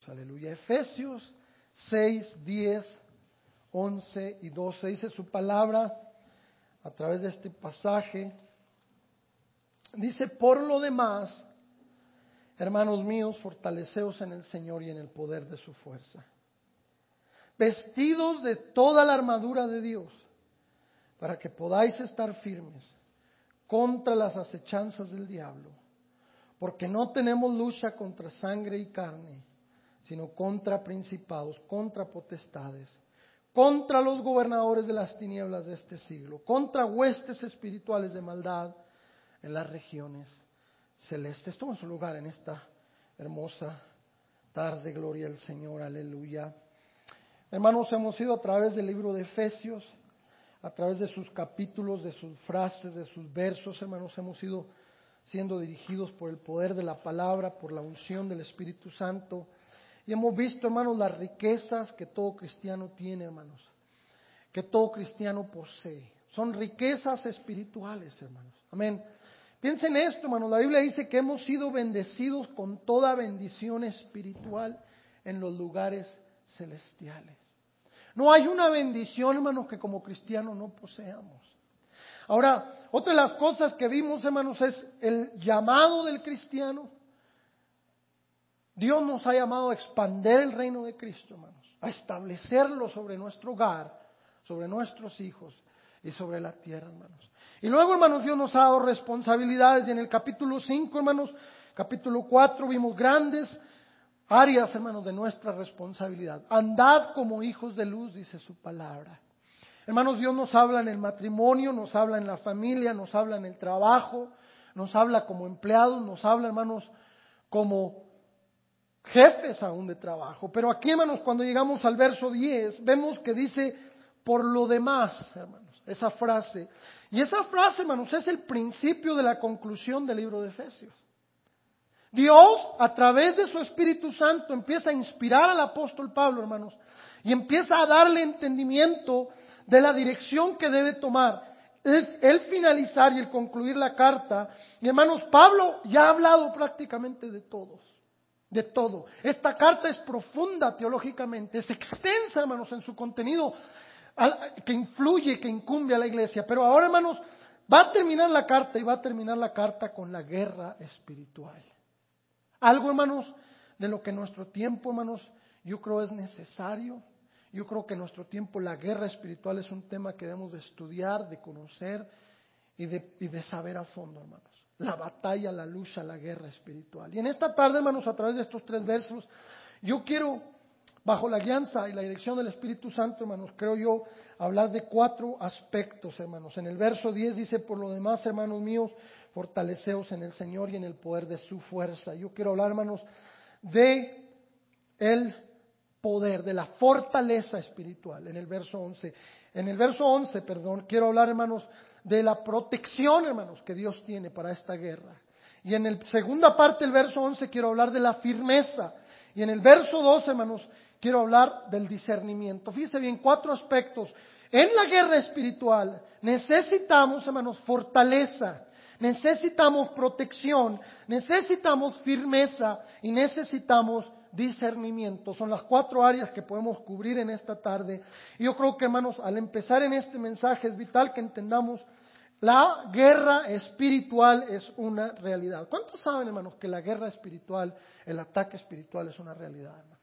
Aleluya. Efesios 6, 10, 11 y 12 dice su palabra a través de este pasaje. Dice: por lo demás, hermanos míos, fortaleceos en el Señor y en el poder de su fuerza, vestidos de toda la armadura de Dios, para que podáis estar firmes contra las acechanzas del diablo, porque no tenemos lucha contra sangre y carne, sino contra principados, contra potestades, contra los gobernadores de las tinieblas de este siglo, contra huestes espirituales de maldad en las regiones celestes. Toma su lugar en esta hermosa tarde, gloria al Señor, aleluya. Hermanos, hemos ido a través del libro de Efesios, a través de sus capítulos, de sus frases, de sus versos, hermanos, hemos ido siendo dirigidos por el poder de la palabra, por la unción del Espíritu Santo. Y hemos visto, hermanos, las riquezas que todo cristiano tiene, hermanos, que todo cristiano posee. Son riquezas espirituales, hermanos. Amén. Piensen esto, hermanos. La Biblia dice que hemos sido bendecidos con toda bendición espiritual en los lugares celestiales. No hay una bendición, hermanos, que como cristianos no poseamos. Ahora, otra de las cosas que vimos, hermanos, es el llamado del cristiano. Dios nos ha llamado a expandir el reino de Cristo, hermanos, a establecerlo sobre nuestro hogar, sobre nuestros hijos y sobre la tierra, hermanos. Y luego, hermanos, Dios nos ha dado responsabilidades, y en el capítulo 5, hermanos, capítulo 4, vimos grandes áreas, hermanos, de nuestra responsabilidad. Andad como hijos de luz, dice su palabra. Hermanos, Dios nos habla en el matrimonio, nos habla en la familia, nos habla en el trabajo, nos habla como empleados, nos habla, hermanos, como jefes aún de trabajo. Pero aquí, hermanos, cuando llegamos al verso 10, vemos que dice: por lo demás, hermanos, esa frase. Y esa frase, hermanos, es el principio de la conclusión del libro de Efesios. Dios, a través de su Espíritu Santo, empieza a inspirar al apóstol Pablo, hermanos, y empieza a darle entendimiento de la dirección que debe tomar. El finalizar y el concluir la carta. Y hermanos, Pablo ya ha hablado prácticamente de todos. De todo. Esta carta es profunda teológicamente, es extensa, hermanos, en su contenido, que influye, que incumbe a la iglesia. Pero ahora, hermanos, va a terminar la carta, y va a terminar la carta con la guerra espiritual. Algo, hermanos, de lo que en nuestro tiempo, hermanos, yo creo es necesario. Yo creo que en nuestro tiempo la guerra espiritual es un tema que debemos de estudiar, de conocer y de saber a fondo, hermanos. La batalla, la lucha, la guerra espiritual. Y en esta tarde, hermanos, a través de estos 3 versos, yo quiero, bajo la guianza y la dirección del Espíritu Santo, hermanos, creo yo, hablar de 4 aspectos, hermanos. En el verso 10 dice: por lo demás, hermanos míos, fortaleceos en el Señor y en el poder de su fuerza. Yo quiero hablar, hermanos, de el poder, de la fortaleza espiritual, en el verso 11. En el verso 11, quiero hablar, hermanos, de la protección, hermanos, que Dios tiene para esta guerra. Y en la segunda parte del verso 11 quiero hablar de la firmeza. Y en el verso 12, hermanos, quiero hablar del discernimiento. Fíjense bien, 4 aspectos. En la guerra espiritual necesitamos, hermanos, fortaleza, necesitamos protección, necesitamos firmeza y necesitamos discernimiento. Son las 4 áreas que podemos cubrir en esta tarde. Y yo creo que, hermanos, al empezar en este mensaje es vital que entendamos: la guerra espiritual es una realidad. ¿Cuántos saben, hermanos, que la guerra espiritual, el ataque espiritual es una realidad, hermanos?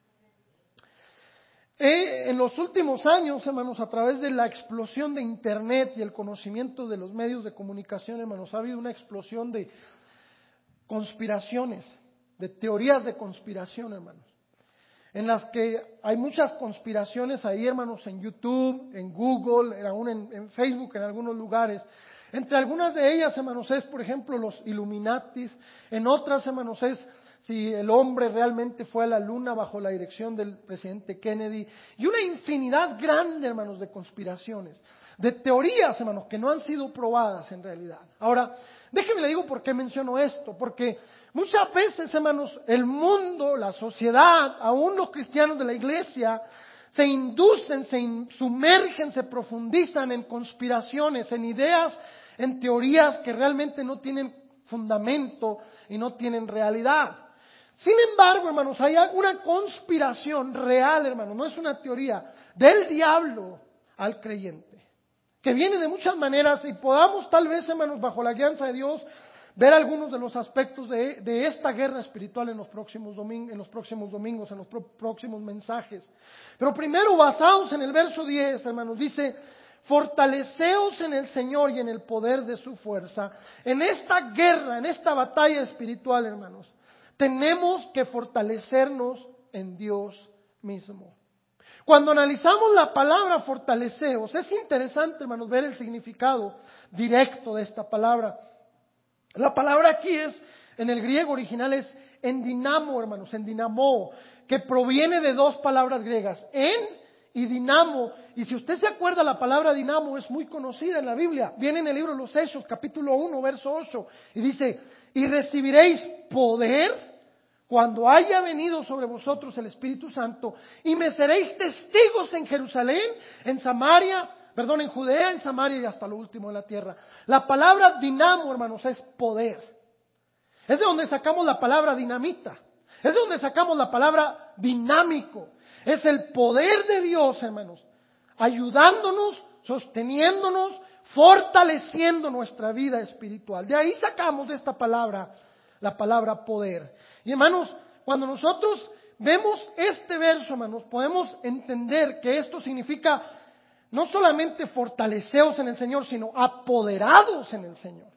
En los últimos años, hermanos, a través de la explosión de Internet y el conocimiento de los medios de comunicación, hermanos, ha habido una explosión de conspiraciones, de teorías de conspiración, hermanos, en las que hay muchas conspiraciones ahí, hermanos, en YouTube, en Google, aún en Facebook, en algunos lugares. Entre algunas de ellas, hermanos, es, por ejemplo, los Illuminatis. En otras, hermanos, es si el hombre realmente fue a la luna bajo la dirección del presidente Kennedy. Y una infinidad grande, hermanos, de conspiraciones, de teorías, hermanos, que no han sido probadas en realidad. Ahora, déjenme le digo por qué menciono esto, porque muchas veces, hermanos, el mundo, la sociedad, aún los cristianos de la iglesia, se inducen, se sumergen, se profundizan en conspiraciones, en ideas, en teorías que realmente no tienen fundamento y no tienen realidad. Sin embargo, hermanos, hay una conspiración real, hermanos, no es una teoría, del diablo al creyente, que viene de muchas maneras y podamos tal vez, hermanos, bajo la guianza de Dios, ver algunos de los aspectos de esta guerra espiritual en los próximos domingos, en los próximos mensajes. Pero primero, basados en el verso 10, hermanos, dice: fortaleceos en el Señor y en el poder de su fuerza. En esta guerra, en esta batalla espiritual, hermanos, tenemos que fortalecernos en Dios mismo. Cuando analizamos la palabra fortaleceos, es interesante, hermanos, ver el significado directo de esta palabra. La palabra aquí en el griego original es endinamo, hermanos, endinamo, que proviene de dos palabras griegas, en y dinamo. Y si usted se acuerda, la palabra dinamo es muy conocida en la Biblia. Viene en el libro de los Hechos, capítulo 1, verso 8, y dice: y recibiréis poder cuando haya venido sobre vosotros el Espíritu Santo, y me seréis testigos en Jerusalén, en Judea, en Samaria y hasta lo último de la tierra. La palabra dinamo, hermanos, es poder. Es de donde sacamos la palabra dinamita. Es de donde sacamos la palabra dinámico. Es el poder de Dios, hermanos, ayudándonos, sosteniéndonos, fortaleciendo nuestra vida espiritual. De ahí sacamos de esta palabra la palabra poder. Y hermanos, cuando nosotros vemos este verso, hermanos, podemos entender que esto significa no solamente fortaleceos en el Señor, sino apoderados en el Señor.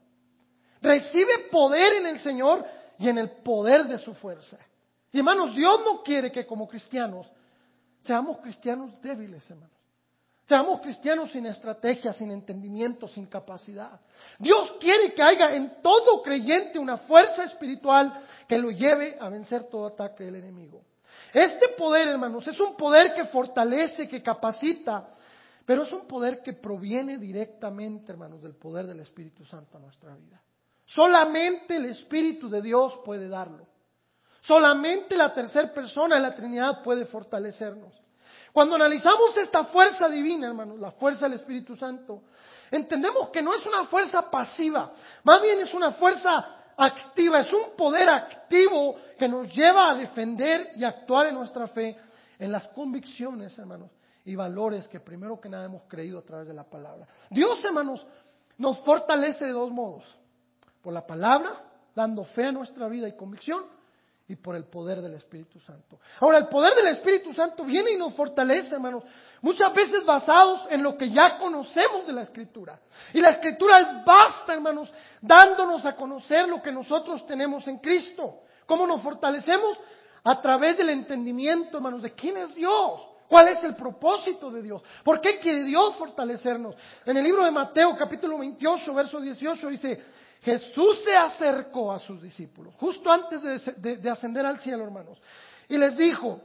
Recibe poder en el Señor y en el poder de su fuerza. Y hermanos, Dios no quiere que como cristianos seamos cristianos débiles, hermanos. Seamos cristianos sin estrategia, sin entendimiento, sin capacidad. Dios quiere que haya en todo creyente una fuerza espiritual que lo lleve a vencer todo ataque del enemigo. Este poder, hermanos, es un poder que fortalece, que capacita, pero es un poder que proviene directamente, hermanos, del poder del Espíritu Santo a nuestra vida. Solamente el Espíritu de Dios puede darlo. Solamente la tercera persona de la Trinidad puede fortalecernos. Cuando analizamos esta fuerza divina, hermanos, la fuerza del Espíritu Santo, entendemos que no es una fuerza pasiva, más bien es una fuerza activa, es un poder activo que nos lleva a defender y actuar en nuestra fe, en las convicciones, hermanos, y valores que primero que nada hemos creído a través de la palabra. Dios, hermanos, nos fortalece de dos modos: por la palabra, dando fe a nuestra vida y convicción, y por el poder del Espíritu Santo. Ahora, el poder del Espíritu Santo viene y nos fortalece, hermanos, muchas veces basados en lo que ya conocemos de la Escritura. Y la Escritura es vasta, hermanos, dándonos a conocer lo que nosotros tenemos en Cristo. ¿Cómo nos fortalecemos? A través del entendimiento, hermanos, de quién es Dios. ¿Cuál es el propósito de Dios? ¿Por qué quiere Dios fortalecernos? En el libro de Mateo, capítulo 28, verso 18, dice: Jesús se acercó a sus discípulos, justo antes de ascender al cielo, hermanos, y les dijo: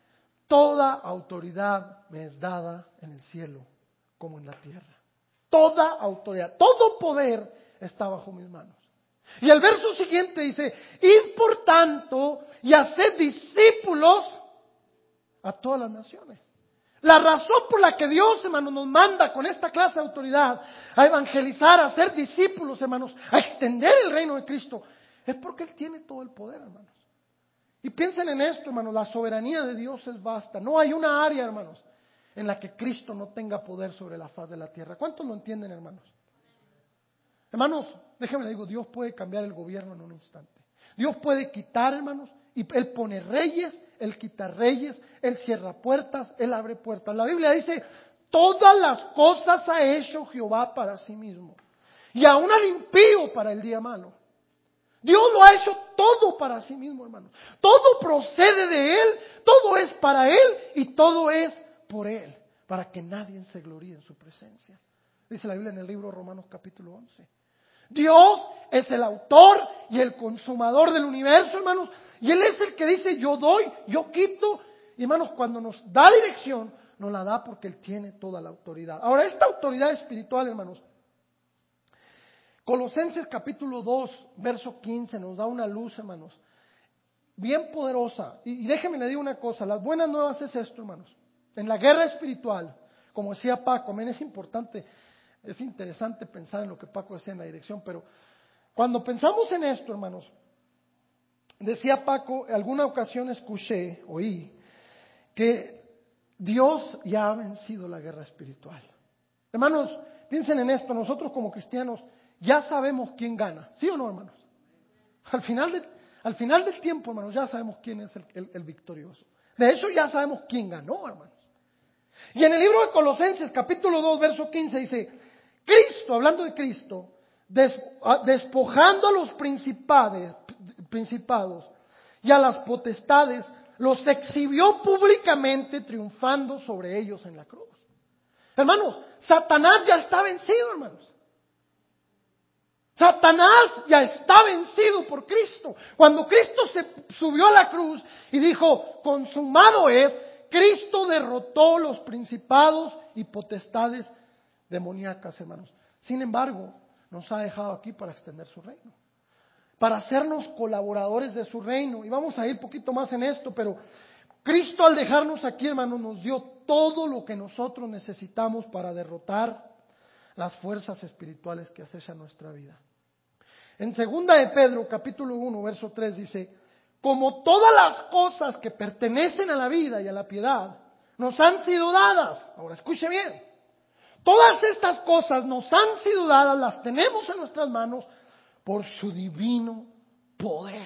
toda autoridad me es dada en el cielo como en la tierra. Toda autoridad, todo poder está bajo mis manos. Y el verso siguiente dice: id por tanto y haced discípulos a todas las naciones. La razón por la que Dios, hermanos, nos manda con esta clase de autoridad a evangelizar, a ser discípulos, hermanos, a extender el reino de Cristo, es porque Él tiene todo el poder, hermanos. Y piensen en esto, hermanos, la soberanía de Dios es vasta. No hay una área, hermanos, en la que Cristo no tenga poder sobre la faz de la tierra. ¿Cuántos lo entienden, hermanos? Hermanos, déjenme le digo, Dios puede cambiar el gobierno en un instante. Dios puede quitar, hermanos, y Él pone reyes, Él quita reyes, Él cierra puertas, Él abre puertas. La Biblia dice: todas las cosas ha hecho Jehová para sí mismo, y aún al impío para el día malo. Dios lo ha hecho todo para sí mismo, hermanos. Todo procede de Él, todo es para Él y todo es por Él, para que nadie se gloríe en su presencia. Dice la Biblia en el libro de Romanos capítulo 11. Dios es el autor y el consumador del universo, hermanos, y Él es el que dice: yo doy, yo quito. Y hermanos, cuando nos da dirección, nos la da porque Él tiene toda la autoridad. Ahora, esta autoridad espiritual, hermanos, Colosenses capítulo 2, verso 15, nos da una luz, hermanos, bien poderosa. Y déjenme le digo una cosa: las buenas nuevas es esto, hermanos. En la guerra espiritual, como decía Paco, amén, es importante. Es interesante pensar en lo que Paco decía en la dirección, pero cuando pensamos en esto, hermanos, Decía Paco, en alguna ocasión oí, que Dios ya ha vencido la guerra espiritual. Hermanos, piensen en esto, nosotros como cristianos ya sabemos quién gana, ¿sí o no, hermanos? Al final del tiempo, hermanos, ya sabemos quién es el victorioso. De hecho, ya sabemos quién ganó, hermanos. Y en el libro de Colosenses, capítulo 2, verso 15, dice, Cristo, hablando de Cristo, despojando a los principados y a las potestades, los exhibió públicamente, triunfando sobre ellos en la cruz. Hermanos, Satanás ya está vencido, hermanos. Satanás ya está vencido por Cristo. Cuando Cristo se subió a la cruz y dijo, consumado es, Cristo derrotó los principados y potestades demoníacas, hermanos. Sin embargo, nos ha dejado aquí para extender su reino, para hacernos colaboradores de su reino. Y vamos a ir poquito más en esto, pero Cristo al dejarnos aquí, hermanos, nos dio todo lo que nosotros necesitamos para derrotar las fuerzas espirituales que acechan nuestra vida. En 2 de Pedro, capítulo 1, verso 3 dice, como todas las cosas que pertenecen a la vida y a la piedad nos han sido dadas. Ahora escuche bien. Todas estas cosas nos han sido dadas, las tenemos en nuestras manos por su divino poder.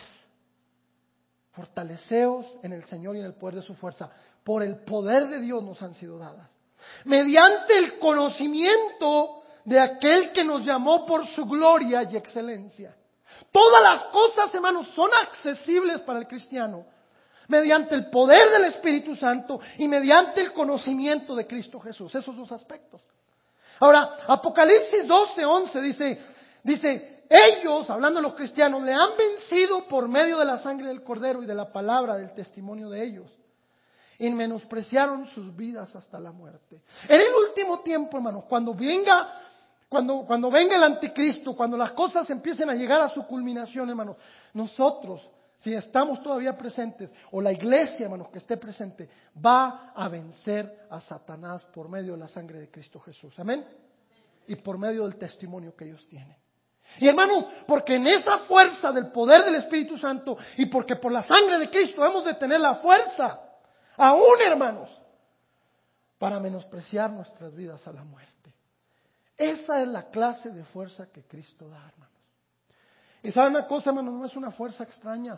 Fortaleceos en el Señor y en el poder de su fuerza. Por el poder de Dios nos han sido dadas. Mediante el conocimiento de aquel que nos llamó por su gloria y excelencia. Todas las cosas, hermanos, son accesibles para el cristiano mediante el poder del Espíritu Santo y mediante el conocimiento de Cristo Jesús. Esos dos aspectos. Ahora, Apocalipsis 12:11 dice, ellos, hablando de los cristianos, le han vencido por medio de la sangre del Cordero y de la palabra del testimonio de ellos. Y menospreciaron sus vidas hasta la muerte. En el último tiempo, hermanos, cuando venga el anticristo, cuando las cosas empiecen a llegar a su culminación, hermanos, nosotros, si estamos todavía presentes, o la iglesia, hermanos, que esté presente, va a vencer a Satanás por medio de la sangre de Cristo Jesús. Amén. Y por medio del testimonio que ellos tienen. Y hermanos, porque en esa fuerza del poder del Espíritu Santo y porque por la sangre de Cristo hemos de tener la fuerza, aún, hermanos, para menospreciar nuestras vidas a la muerte. Esa es la clase de fuerza que Cristo da, hermanos. Y saben una cosa, hermanos, no es una fuerza extraña.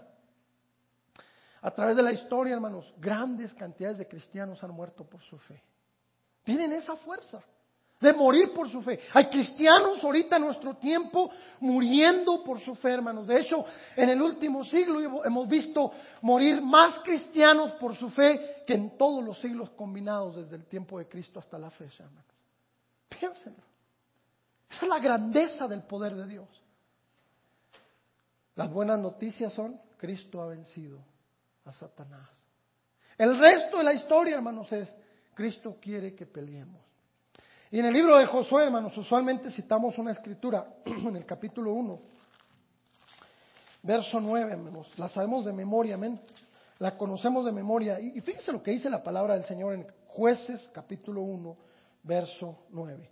A través de la historia, hermanos, grandes cantidades de cristianos han muerto por su fe. Tienen esa fuerza de morir por su fe. Hay cristianos ahorita en nuestro tiempo muriendo por su fe, hermanos. De hecho, en el último siglo hemos visto morir más cristianos por su fe que en todos los siglos combinados desde el tiempo de Cristo hasta la fecha, hermanos. Piénsenlo. Esa es la grandeza del poder de Dios. Las buenas noticias son, Cristo ha vencido a Satanás. El resto de la historia, hermanos, es, Cristo quiere que peleemos. Y en el libro de Josué, hermanos, usualmente citamos una escritura en el capítulo 1, verso 9, hermanos. La sabemos de memoria, amén. La conocemos de memoria. Y fíjense lo que dice la palabra del Señor en Jueces, capítulo 1, verso 9.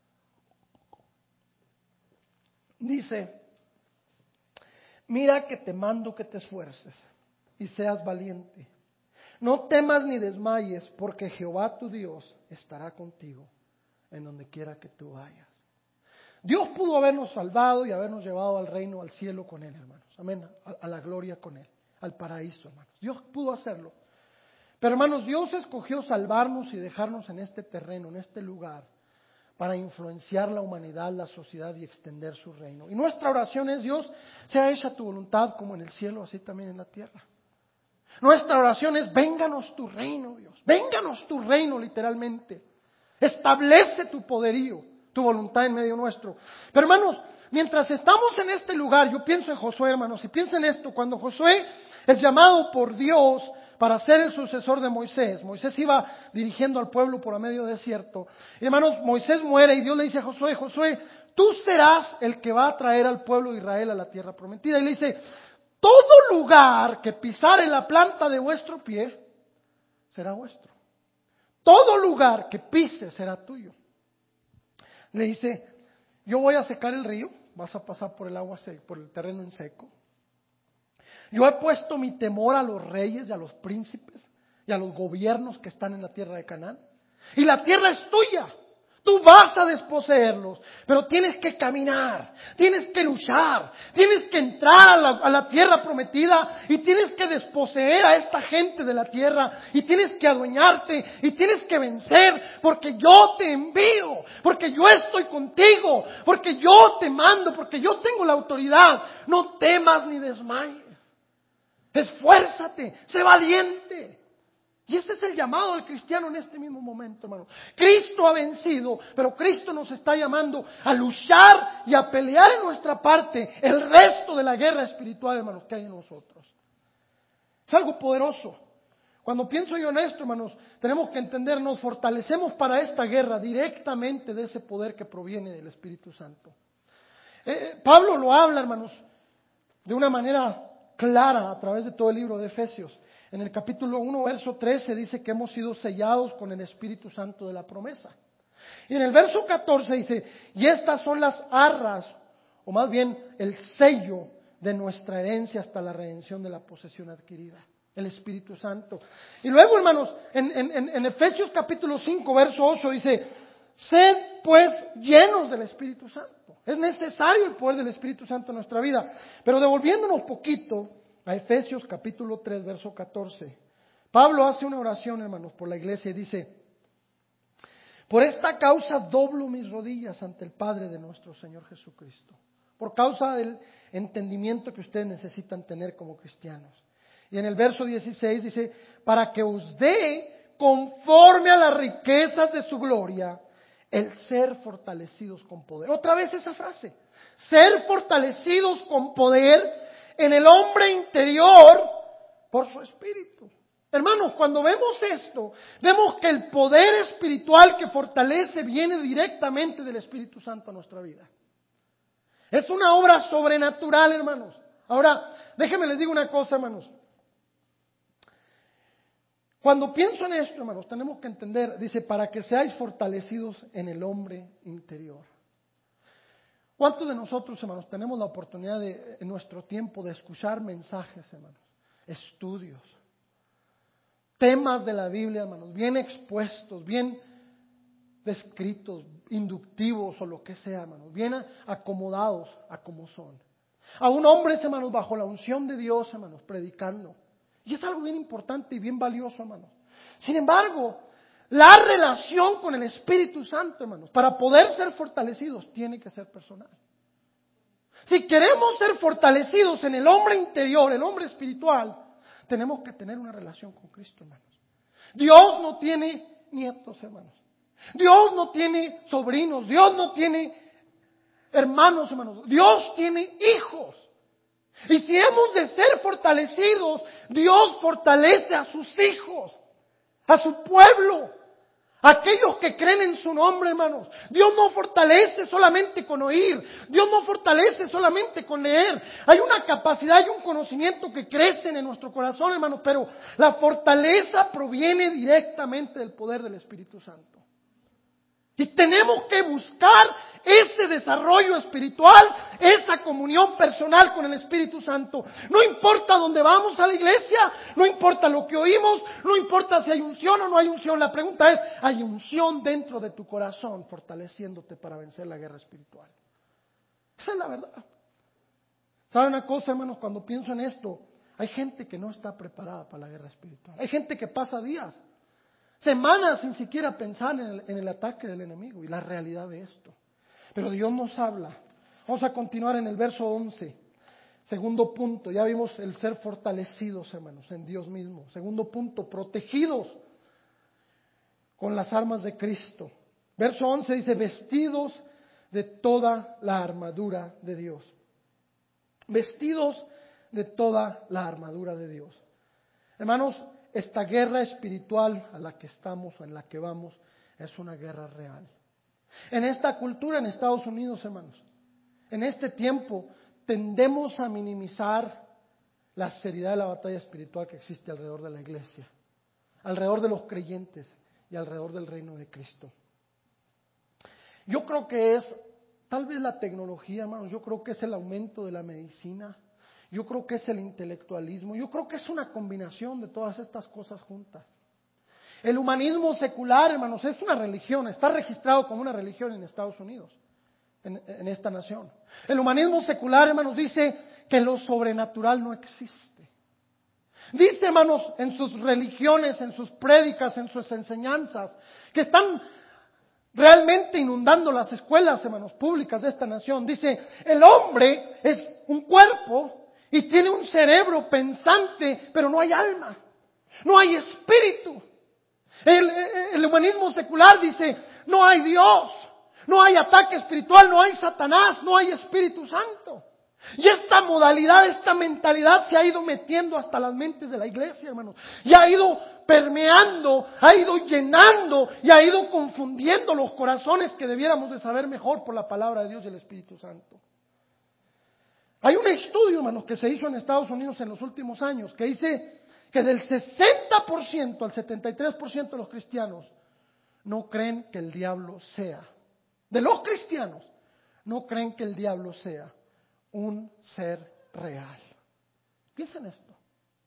Dice, mira que te mando que te esfuerces y seas valiente. No temas ni desmayes, porque Jehová tu Dios estará contigo en donde quiera que tú vayas. Dios pudo habernos salvado y habernos llevado al reino, al cielo con Él, hermanos. Amén. A la gloria con Él, al paraíso, hermanos. Dios pudo hacerlo. Pero, hermanos, Dios escogió salvarnos y dejarnos en este terreno, en este lugar, para influenciar la humanidad, la sociedad y extender su reino. Y nuestra oración es, Dios, sea hecha tu voluntad como en el cielo, así también en la tierra. Nuestra oración es, vénganos tu reino, Dios. Vénganos tu reino, literalmente. Establece tu poderío, tu voluntad en medio nuestro. Pero, hermanos, mientras estamos en este lugar, yo pienso en Josué, hermanos, y piensen esto, cuando Josué es llamado por Dios para ser el sucesor de Moisés. Moisés iba dirigiendo al pueblo por a medio desierto. Y, hermanos, Moisés muere y Dios le dice a Josué, Josué, tú serás el que va a traer al pueblo de Israel a la tierra prometida. Y le dice, todo lugar que pisare la planta de vuestro pie será vuestro. Todo lugar que pise será tuyo. Le dice, yo voy a secar el río, vas a pasar por el agua seca, por el terreno en seco. Yo he puesto mi temor a los reyes y a los príncipes y a los gobiernos que están en la tierra de Canaán. Y la tierra es tuya. Tú vas a desposeerlos, pero tienes que caminar, tienes que luchar, tienes que entrar a la tierra prometida y tienes que desposeer a esta gente de la tierra y tienes que adueñarte y tienes que vencer porque yo te envío, porque yo estoy contigo, porque yo te mando, porque yo tengo la autoridad. No temas ni desmayes, esfuérzate, sé valiente. Y ese es el llamado del cristiano en este mismo momento, hermano. Cristo ha vencido, pero Cristo nos está llamando a luchar y a pelear en nuestra parte el resto de la guerra espiritual, hermanos, que hay en nosotros. Es algo poderoso. Cuando pienso yo en esto, hermanos, tenemos que entender, nos fortalecemos para esta guerra directamente de ese poder que proviene del Espíritu Santo. Pablo lo habla, hermanos, de una manera clara a través de todo el libro de Efesios. En el capítulo 1, verso 13 dice que hemos sido sellados con el Espíritu Santo de la promesa. Y en el verso 14 dice, y estas son las arras, o más bien el sello de nuestra herencia hasta la redención de la posesión adquirida, el Espíritu Santo. Y luego, hermanos, en Efesios capítulo 5, verso 8 dice, sed pues llenos del Espíritu Santo. Es necesario el poder del Espíritu Santo en nuestra vida. Pero devolviéndonos poquito a Efesios capítulo 3, verso 14. Pablo hace una oración, hermanos, por la iglesia y dice, por esta causa doblo mis rodillas ante el Padre de nuestro Señor Jesucristo, por causa del entendimiento que ustedes necesitan tener como cristianos. Y en el verso 16 dice, para que os dé conforme a las riquezas de su gloria, el ser fortalecidos con poder. Otra vez esa frase, ser fortalecidos con poder en el hombre interior por su espíritu. Hermanos, cuando vemos esto, vemos que el poder espiritual que fortalece viene directamente del Espíritu Santo a nuestra vida. Es una obra sobrenatural, hermanos. Ahora, déjenme les digo una cosa, hermanos. Cuando pienso en esto, hermanos, tenemos que entender, dice, para que seáis fortalecidos en el hombre interior. ¿Cuántos de nosotros, hermanos, tenemos la oportunidad en nuestro tiempo de escuchar mensajes, hermanos, estudios, temas de la Biblia, hermanos, bien expuestos, bien descritos, inductivos o lo que sea, hermanos, bien acomodados a como son? A un hombre, hermanos, bajo la unción de Dios, hermanos, predicando. Y es algo bien importante y bien valioso, hermanos. Sin embargo, la relación con el Espíritu Santo, hermanos, para poder ser fortalecidos, tiene que ser personal. Si queremos ser fortalecidos en el hombre interior, el hombre espiritual, tenemos que tener una relación con Cristo, hermanos. Dios no tiene nietos, hermanos. Dios no tiene sobrinos. Dios no tiene hermanos, hermanos. Dios tiene hijos. Y si hemos de ser fortalecidos, Dios fortalece a sus hijos, a su pueblo, a aquellos que creen en su nombre, hermanos. Dios no fortalece solamente con oír, Dios no fortalece solamente con leer. Hay una capacidad y un conocimiento que crecen en nuestro corazón, hermanos, pero la fortaleza proviene directamente del poder del Espíritu Santo. Y tenemos que buscar ese desarrollo espiritual, esa comunión personal con el Espíritu Santo. No importa dónde vamos a la iglesia, no importa lo que oímos, no importa si hay unción o no hay unción. La pregunta es, ¿hay unción dentro de tu corazón fortaleciéndote para vencer la guerra espiritual? Esa es la verdad. ¿Sabe una cosa, hermanos? Cuando pienso en esto, hay gente que no está preparada para la guerra espiritual. Hay gente que pasa días, semanas sin siquiera pensar en el ataque del enemigo y la realidad de esto. Pero Dios nos habla. Vamos a continuar en el verso 11. Segundo punto, ya vimos el ser fortalecidos, hermanos, en Dios mismo. Segundo punto, protegidos con las armas de Cristo. Verso 11 dice, vestidos de toda la armadura de Dios. Vestidos de toda la armadura de Dios. Hermanos, esta guerra espiritual a la que estamos o en la que vamos es una guerra real. En esta cultura en Estados Unidos, hermanos, en este tiempo tendemos a minimizar la seriedad de la batalla espiritual que existe alrededor de la iglesia, alrededor de los creyentes y alrededor del reino de Cristo. Yo creo que es tal vez la tecnología, hermanos, yo creo que es el aumento de la medicina. yo creo que es el intelectualismo, yo creo que es una combinación de todas estas cosas juntas. El humanismo secular, hermanos, es una religión, está registrado como una religión en Estados Unidos, en esta nación. El humanismo secular, hermanos, dice que lo sobrenatural no existe. Dice, hermanos, en sus religiones, en sus prédicas, en sus enseñanzas, que están realmente inundando las escuelas, hermanos, públicas de esta nación. Dice, el hombre es un cuerpo y tiene un cerebro pensante, pero no hay alma, no hay espíritu. El humanismo secular dice, no hay Dios, no hay ataque espiritual, no hay Satanás, no hay Espíritu Santo. Y esta modalidad, esta mentalidad se ha ido metiendo hasta las mentes de la iglesia, hermanos. Y ha ido permeando, ha ido llenando y ha ido confundiendo los corazones que debiéramos de saber mejor por la palabra de Dios y el Espíritu Santo. Hay un estudio, hermanos, que se hizo en Estados Unidos en los últimos años, que dice que del 60% al 73% de los cristianos no creen que el diablo sea, de los cristianos, no creen que el diablo sea un ser real. Piensen esto.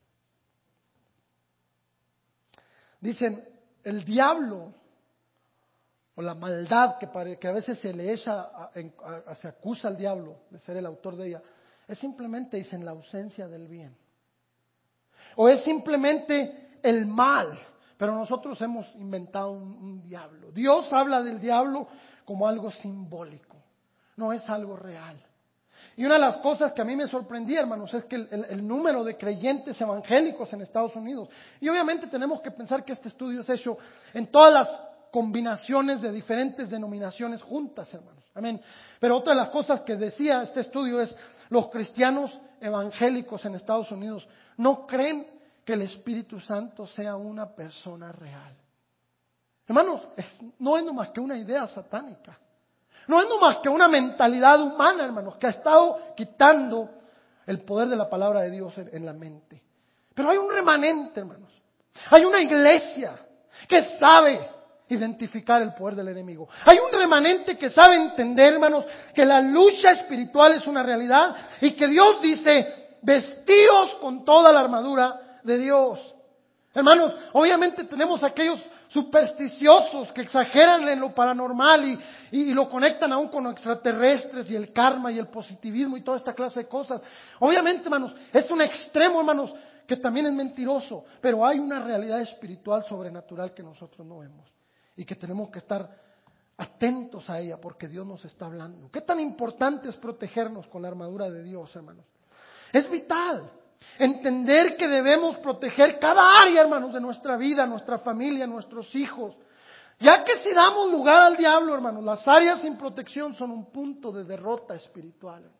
Dicen, el diablo o la maldad que a veces se le echa, se acusa al diablo de ser el autor de ella, es simplemente, dicen, la ausencia del bien. O es simplemente el mal, pero nosotros hemos inventado un diablo. Dios habla del diablo como algo simbólico, no es algo real. Y una de las cosas que a mí me sorprendía, hermanos, es que el número de creyentes evangélicos en Estados Unidos, y obviamente tenemos que pensar que este estudio es hecho en todas las combinaciones de diferentes denominaciones juntas, hermanos. Amén. Pero otra de las cosas que decía este estudio es, los cristianos evangélicos en Estados Unidos no creen que el Espíritu Santo sea una persona real. Hermanos, no es nomás que una idea satánica. No es nomás que una mentalidad humana, hermanos, que ha estado quitando el poder de la palabra de Dios en la mente. Pero hay un remanente, hermanos. Hay una iglesia que sabe identificar el poder del enemigo. Hay un remanente que sabe entender, hermanos, que la lucha espiritual es una realidad y que Dios dice, vestíos con toda la armadura de Dios. Hermanos, obviamente tenemos aquellos supersticiosos que exageran en lo paranormal y lo conectan aún con los extraterrestres y el karma y el positivismo y toda esta clase de cosas. Obviamente, hermanos, es un extremo, hermanos, que también es mentiroso, pero hay una realidad espiritual sobrenatural que nosotros no vemos y que tenemos que estar atentos a ella porque Dios nos está hablando. ¿Qué tan importante es protegernos con la armadura de Dios, hermanos? Es vital. Entender que debemos proteger cada área, hermanos, de nuestra vida, nuestra familia, nuestros hijos. Ya que si damos lugar al diablo, hermanos, las áreas sin protección son un punto de derrota espiritual, hermanos.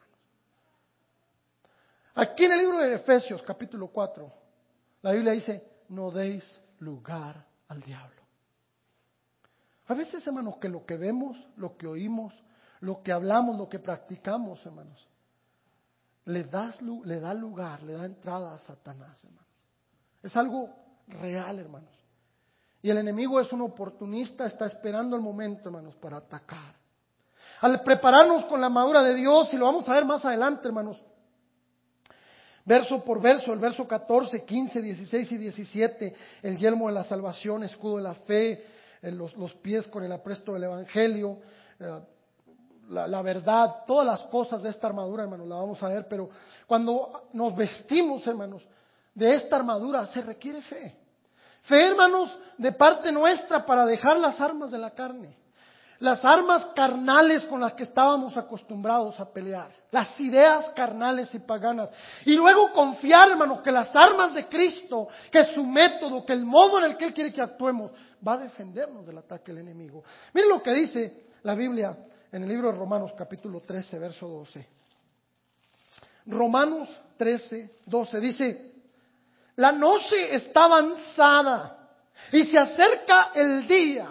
Aquí en el libro de Efesios, capítulo 4, la Biblia dice, no deis lugar al diablo. A veces, hermanos, que lo que vemos, lo que oímos, lo que hablamos, lo que practicamos, hermanos, le da lugar, le da entrada a Satanás, hermanos. Es algo real, hermanos. Y el enemigo es un oportunista, está esperando el momento, hermanos, para atacar. Al prepararnos con la armadura de Dios, y lo vamos a ver más adelante, hermanos, verso por verso, el verso 14, 15, 16 y 17, el yelmo de la salvación, escudo de la fe, los pies con el apresto del evangelio, la verdad, todas las cosas de esta armadura, hermanos, la vamos a ver, pero cuando nos vestimos, hermanos, de esta armadura se requiere fe. Fe, hermanos, de parte nuestra para dejar las armas de la carne, las armas carnales con las que estábamos acostumbrados a pelear, las ideas carnales y paganas, y luego confiar, hermanos, que las armas de Cristo, que su método, que el modo en el que Él quiere que actuemos, va a defendernos del ataque del enemigo. Miren lo que dice la Biblia en el libro de Romanos, capítulo 13, verso 12. Romanos 13, 12 dice, la noche está avanzada y se acerca el día.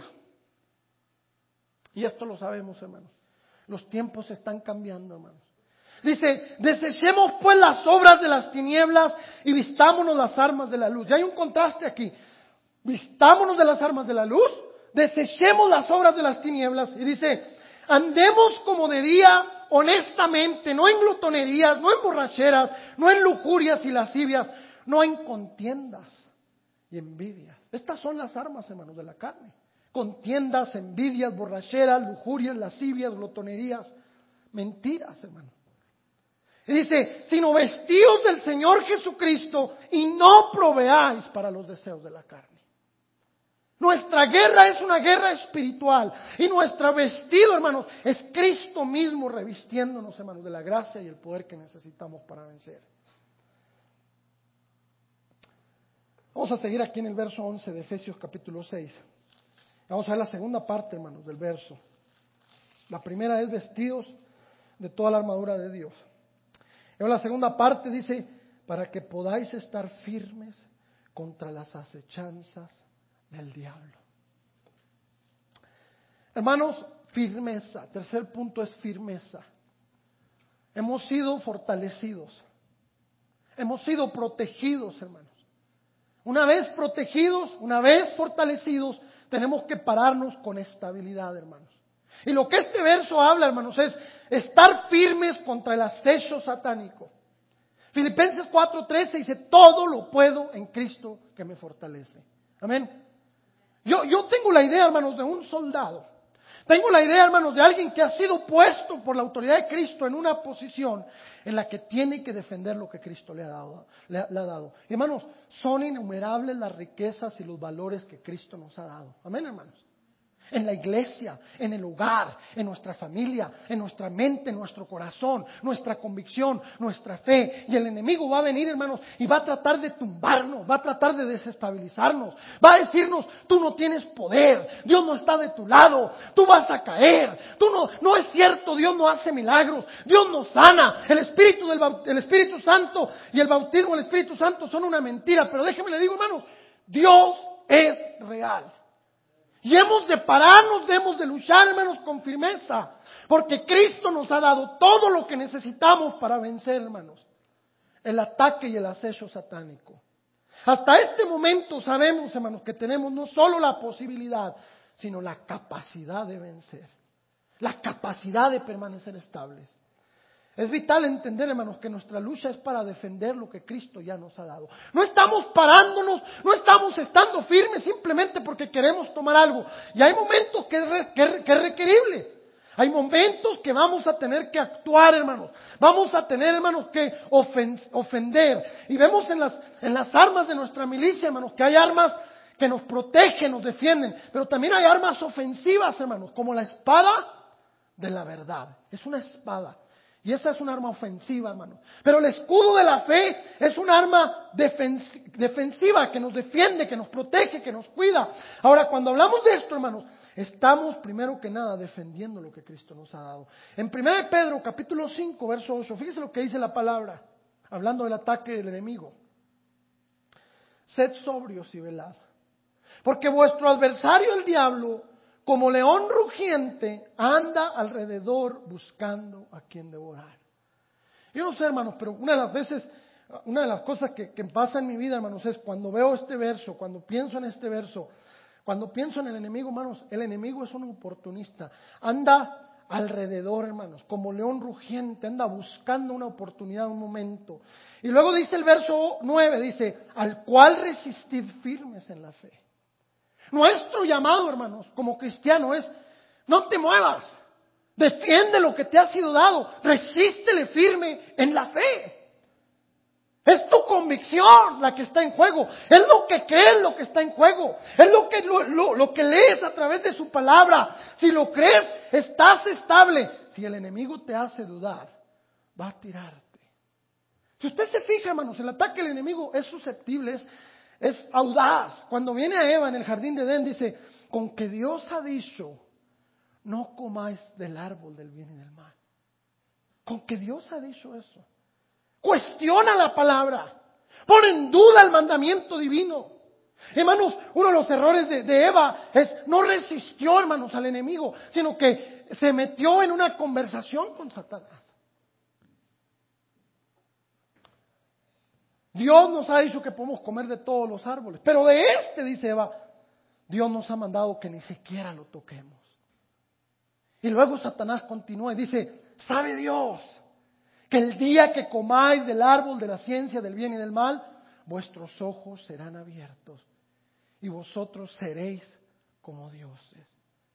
Y esto lo sabemos, hermanos. Los tiempos están cambiando, hermanos. Dice, desechemos pues las obras de las tinieblas y vistámonos las armas de la luz. Ya hay un contraste aquí. Vistámonos de las armas de la luz, desechemos las obras de las tinieblas. Y dice, andemos como de día, honestamente, no en glotonerías, no en borracheras, no en lujurias y lascivias, no en contiendas y envidias. Estas son las armas, hermanos, de la carne. Contiendas, envidias, borracheras, lujurias, lascivias, glotonerías, mentiras, hermano. Y dice, sino vestíos del Señor Jesucristo y no proveáis para los deseos de la carne. Nuestra guerra es una guerra espiritual y nuestro vestido, hermanos, es Cristo mismo revistiéndonos, hermanos, de la gracia y el poder que necesitamos para vencer. Vamos a seguir aquí en el verso 11 de Efesios capítulo 6. Vamos a ver la segunda parte, hermanos, del verso. La primera es vestidos de toda la armadura de Dios. Y la segunda parte dice, para que podáis estar firmes contra las acechanzas del diablo. Hermanos, firmeza. Tercer punto es firmeza. Hemos sido fortalecidos. Hemos sido protegidos, hermanos. Una vez protegidos, una vez fortalecidos, tenemos que pararnos con estabilidad, hermanos. Y lo que este verso habla, hermanos, es estar firmes contra el acecho satánico. Filipenses 4:13 dice, todo lo puedo en Cristo que me fortalece. Amén. Yo tengo la idea, hermanos, de un soldado. Tengo la idea, hermanos, de alguien que ha sido puesto por la autoridad de Cristo en una posición en la que tiene que defender lo que Cristo le ha dado. Y, hermanos, son innumerables las riquezas y los valores que Cristo nos ha dado. Amén, hermanos. En la iglesia, en el hogar, en nuestra familia, en nuestra mente, en nuestro corazón, nuestra convicción, nuestra fe. Y el enemigo va a venir, hermanos, y va a tratar de tumbarnos, va a tratar de desestabilizarnos. Va a decirnos, tú no tienes poder, Dios no está de tu lado, tú vas a caer, no es cierto, Dios no hace milagros, Dios no sana, el Espíritu Santo y el bautismo del Espíritu Santo son una mentira. Pero déjeme le digo, hermanos, Dios es real. Y hemos de pararnos, hemos de luchar, hermanos, con firmeza. Porque Cristo nos ha dado todo lo que necesitamos para vencer, hermanos, el ataque y el acecho satánico. Hasta este momento sabemos, hermanos, que tenemos no solo la posibilidad, sino la capacidad de vencer. La capacidad de permanecer estables. Es vital entender, hermanos, que nuestra lucha es para defender lo que Cristo ya nos ha dado. No estamos parándonos, no estamos estando firmes simplemente porque queremos tomar algo. Y hay momentos que es requerible. Hay momentos que vamos a tener que actuar, hermanos. Vamos a tener, hermanos, que ofender. Y vemos en las armas de nuestra milicia, hermanos, que hay armas que nos protegen, nos defienden. Pero también hay armas ofensivas, hermanos, como la espada de la verdad. Es una espada. Y esa es un arma ofensiva, hermano. Pero el escudo de la fe es un arma defensiva que nos defiende, que nos protege, que nos cuida. Ahora, cuando hablamos de esto, hermanos, estamos primero que nada defendiendo lo que Cristo nos ha dado. En 1 Pedro capítulo 5, verso 8, fíjese lo que dice la palabra, hablando del ataque del enemigo. Sed sobrios y velad, porque vuestro adversario el diablo, como león rugiente, anda alrededor buscando a quien devorar. Yo no sé, hermanos, pero una de las cosas que pasa en mi vida, hermanos, es cuando veo este verso, cuando pienso en este verso, cuando pienso en el enemigo, hermanos, el enemigo es un oportunista. Anda alrededor, hermanos, como león rugiente, anda buscando una oportunidad, un momento. Y luego dice el verso 9, dice, al cual resistid firmes en la fe. Nuestro llamado, hermanos, como cristiano es, no te muevas, defiende lo que te ha sido dado, resístele firme en la fe. Es tu convicción la que está en juego, es lo que crees lo que está en juego, es lo que lees a través de su palabra. Si lo crees, estás estable. Si el enemigo te hace dudar, va a tirarte. Si usted se fija, hermanos, el ataque del enemigo es susceptible, es audaz. Cuando viene a Eva en el jardín de Edén, dice, con que Dios ha dicho, no comáis del árbol del bien y del mal. Con que Dios ha dicho eso. Cuestiona la palabra. Pone en duda el mandamiento divino. Hermanos, uno de los errores de Eva no resistió, hermanos, al enemigo, sino que se metió en una conversación con Satanás. Dios nos ha dicho que podemos comer de todos los árboles, pero de dice Eva, Dios nos ha mandado que ni siquiera lo toquemos. Y luego Satanás continúa y dice, ¿sabe Dios que el día que comáis del árbol de la ciencia del bien y del mal, vuestros ojos serán abiertos y vosotros seréis como dioses?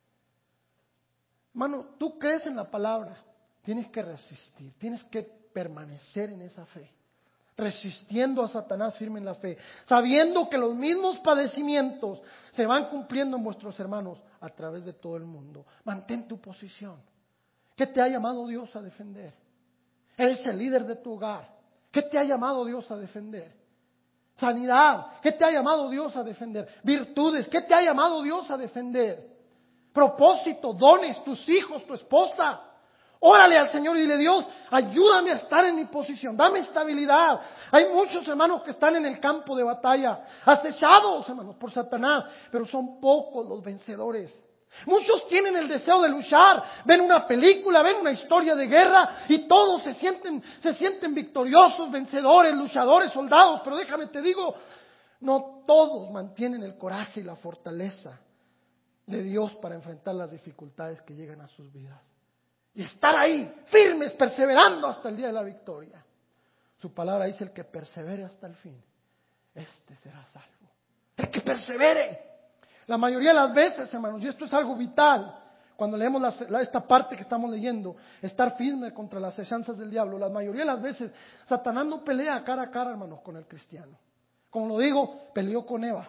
Hermano, tú crees en la palabra, tienes que resistir, tienes que permanecer en esa fe, resistiendo a Satanás firme en la fe, sabiendo que los mismos padecimientos se van cumpliendo en vuestros hermanos a través de todo el mundo. Mantén tu posición. ¿Qué te ha llamado Dios a defender? Eres el líder de tu hogar. ¿Qué te ha llamado Dios a defender? Sanidad. ¿Qué te ha llamado Dios a defender? Virtudes. ¿Qué te ha llamado Dios a defender? Propósito, dones, tus hijos, tu esposa. Órale al Señor y dile: Dios, ayúdame a estar en mi posición, dame estabilidad. Hay muchos hermanos que están en el campo de batalla, acechados, hermanos, por Satanás, pero son pocos los vencedores. Muchos tienen el deseo de luchar, ven una película, ven una historia de guerra y todos se sienten victoriosos, vencedores, luchadores, soldados, pero déjame te digo, no todos mantienen el coraje y la fortaleza de Dios para enfrentar las dificultades que llegan a sus vidas. Y estar ahí, firmes, perseverando hasta el día de la victoria. Su palabra dice: el que persevere hasta el fin, este será salvo. El que persevere. La mayoría de las veces, hermanos, y esto es algo vital, cuando leemos esta parte que estamos leyendo, estar firme contra las acechanzas del diablo, la mayoría de las veces, Satanás no pelea cara a cara, hermanos, con el cristiano. Como lo digo, peleó con Eva.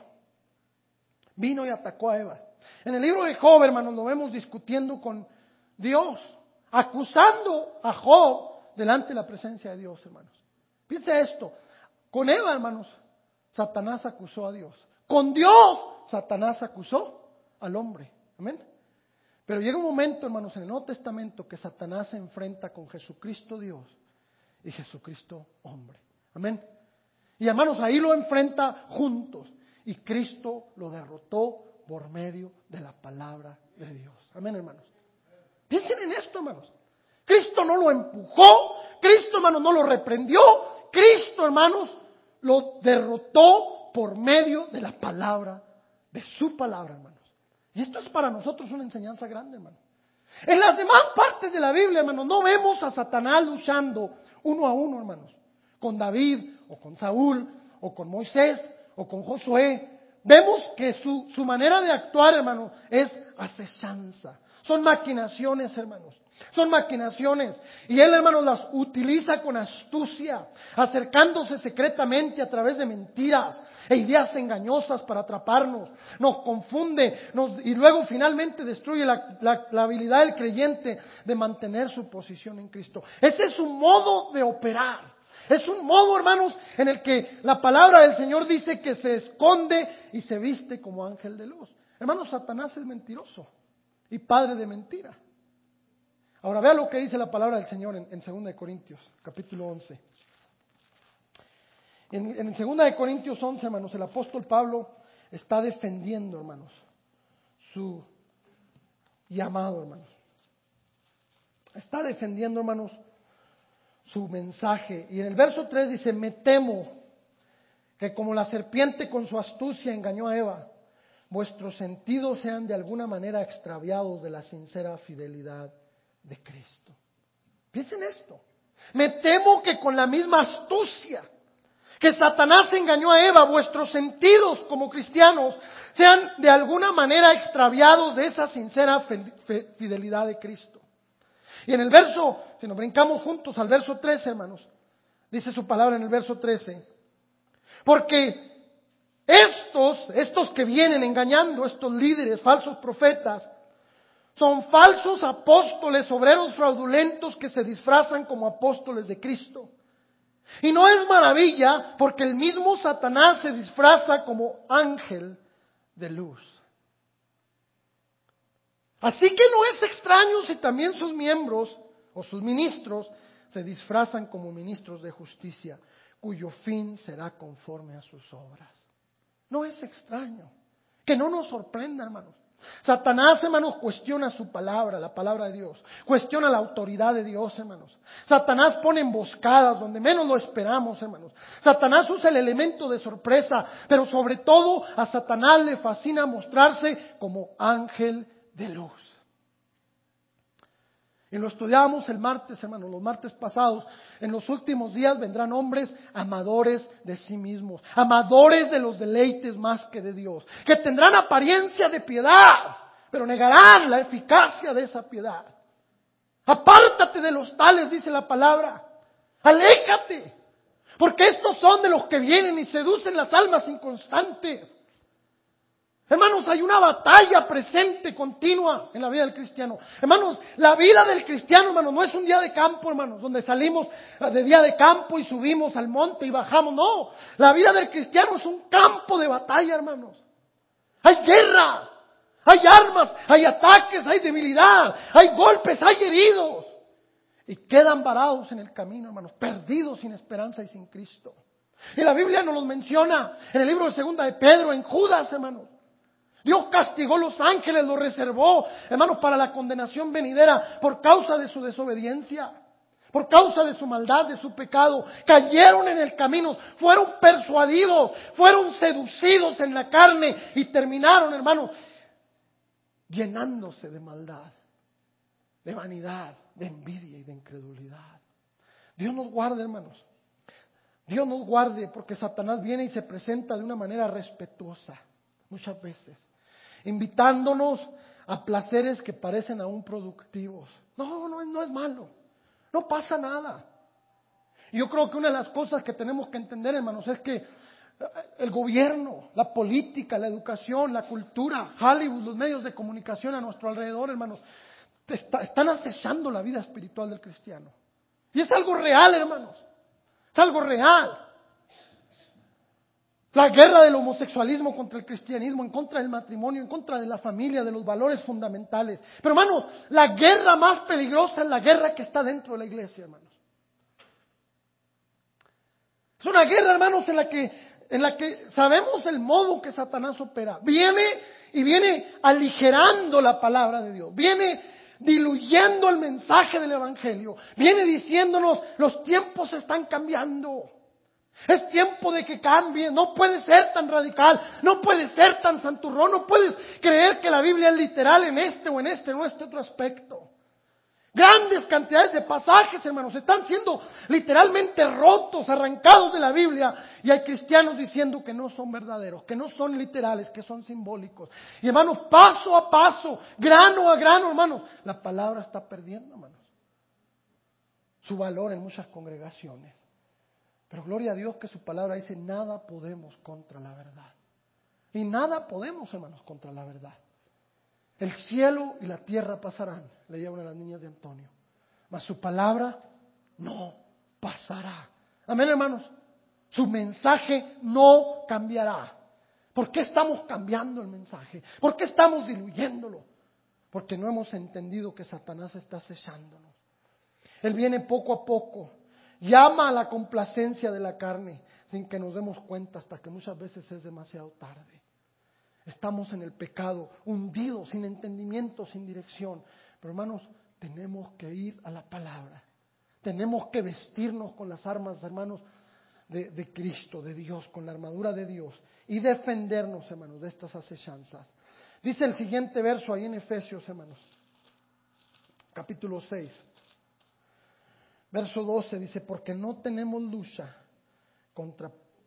Vino y atacó a Eva. En el libro de Job, hermanos, lo vemos discutiendo con Dios, acusando a Job delante de la presencia de Dios, hermanos. Piensa esto, con Eva, hermanos, Satanás acusó a Dios. Con Dios, Satanás acusó al hombre. Amén. Pero llega un momento, hermanos, en el Nuevo Testamento que Satanás se enfrenta con Jesucristo Dios y Jesucristo hombre. Amén. Y hermanos, ahí lo enfrenta juntos. Y Cristo lo derrotó por medio de la palabra de Dios. Amén, hermanos. Piensen en esto, hermanos. Cristo no lo empujó, Cristo, hermanos, no lo reprendió, Cristo, hermanos, lo derrotó por medio de la palabra, de su palabra, hermanos. Y esto es para nosotros una enseñanza grande, hermanos. En las demás partes de la Biblia, hermanos, no vemos a Satanás luchando uno a uno, hermanos, con David o con Saúl o con Moisés o con Josué. Vemos que su manera de actuar, hermanos, es acechanza. Son maquinaciones, hermanos. Son maquinaciones. Y él, hermanos, las utiliza con astucia, acercándose secretamente a través de mentiras e ideas engañosas para atraparnos. Nos confunde y luego finalmente destruye la habilidad del creyente de mantener su posición en Cristo. Ese es un modo de operar. Es un modo, hermanos, en el que la palabra del Señor dice que se esconde y se viste como ángel de luz. Hermanos, Satanás es mentiroso y padre de mentira. Ahora vea lo que dice la palabra del Señor en 2 de Corintios, capítulo 11. En 2 de Corintios 11, hermanos, el apóstol Pablo está defendiendo, hermanos, su llamado, hermanos. Está defendiendo, hermanos, su mensaje. Y en el verso 3 dice: me temo que como la serpiente con su astucia engañó a Eva, vuestros sentidos sean de alguna manera extraviados de la sincera fidelidad de Cristo. Piensen esto. Me temo que con la misma astucia que Satanás engañó a Eva, vuestros sentidos como cristianos sean de alguna manera extraviados de esa sincera fidelidad de Cristo. Y en el verso, si nos brincamos juntos al verso 13, hermanos, dice su palabra en el verso 13: porque estos que vienen engañando, estos líderes, falsos profetas, son falsos apóstoles, obreros fraudulentos que se disfrazan como apóstoles de Cristo. Y no es maravilla, porque el mismo Satanás se disfraza como ángel de luz. Así que no es extraño si también sus miembros o sus ministros se disfrazan como ministros de justicia, cuyo fin será conforme a sus obras. No es extraño, que no nos sorprenda, hermanos. Satanás, hermanos, cuestiona su palabra, la palabra de Dios. Cuestiona la autoridad de Dios, hermanos. Satanás pone emboscadas donde menos lo esperamos, hermanos. Satanás usa el elemento de sorpresa, pero sobre todo a Satanás le fascina mostrarse como ángel de luz. Y lo estudiamos el martes, hermanos, los martes pasados. En los últimos días vendrán hombres amadores de sí mismos, amadores de los deleites más que de Dios, que tendrán apariencia de piedad, pero negarán la eficacia de esa piedad. Apártate de los tales, dice la palabra. Aléjate, porque estos son de los que vienen y seducen las almas inconstantes. Hermanos, hay una batalla presente, continua en la vida del cristiano. Hermanos, la vida del cristiano, hermanos, no es un día de campo, hermanos, donde salimos de día de campo y subimos al monte y bajamos. No, la vida del cristiano es un campo de batalla, hermanos. Hay guerra, hay armas, hay ataques, hay debilidad, hay golpes, hay heridos. Y quedan varados en el camino, hermanos, perdidos sin esperanza y sin Cristo. Y la Biblia nos los menciona en el libro de Segunda de Pedro, en Judas, hermanos. Dios castigó los ángeles, los reservó, hermanos, para la condenación venidera por causa de su desobediencia, por causa de su maldad, de su pecado. Cayeron en el camino, fueron persuadidos, fueron seducidos en la carne y terminaron, hermanos, llenándose de maldad, de vanidad, de envidia y de incredulidad. Dios nos guarde, hermanos. Dios nos guarde, porque Satanás viene y se presenta de una manera respetuosa, muchas veces, invitándonos a placeres que parecen aún productivos. No es malo, no pasa nada. Y yo creo que una de las cosas que tenemos que entender, hermanos, es que el gobierno, la política, la educación, la cultura, Hollywood, los medios de comunicación a nuestro alrededor, hermanos, están acechando la vida espiritual del cristiano. Y es algo real, hermanos, es algo real. La guerra del homosexualismo contra el cristianismo, en contra del matrimonio, en contra de la familia, de los valores fundamentales. Pero hermanos, la guerra más peligrosa es la guerra que está dentro de la iglesia, hermanos. Es una guerra, hermanos, en la que sabemos el modo que Satanás opera. Viene aligerando la palabra de Dios. Viene diluyendo el mensaje del evangelio. Viene diciéndonos, los tiempos están cambiando. Es tiempo de que cambie, no puede ser tan radical, no puede ser tan santurrón, no puedes creer que la Biblia es literal en este o en este otro aspecto. Grandes cantidades de pasajes, hermanos, están siendo literalmente rotos, arrancados de la Biblia, y hay cristianos diciendo que no son verdaderos, que no son literales, que son simbólicos. Y hermanos, paso a paso, grano a grano, hermanos, la palabra está perdiendo, hermanos, su valor en muchas congregaciones. Pero gloria a Dios que su palabra dice, nada podemos contra la verdad. Y nada podemos, hermanos, contra la verdad. El cielo y la tierra pasarán, leía una de las niñas de Antonio, mas su palabra no pasará. Amén, hermanos. Su mensaje no cambiará. ¿Por qué estamos cambiando el mensaje? ¿Por qué estamos diluyéndolo? Porque no hemos entendido que Satanás está acechándonos. Él viene poco a poco. Llama a la complacencia de la carne sin que nos demos cuenta, hasta que muchas veces es demasiado tarde. Estamos en el pecado, hundidos, sin entendimiento, sin dirección. Pero hermanos, tenemos que ir a la palabra. Tenemos que vestirnos con las armas, hermanos, de Cristo, de Dios, con la armadura de Dios. Y defendernos, hermanos, de estas acechanzas. Dice el siguiente verso ahí en Efesios, hermanos. Capítulo 6. Verso 12 dice, porque no tenemos lucha contra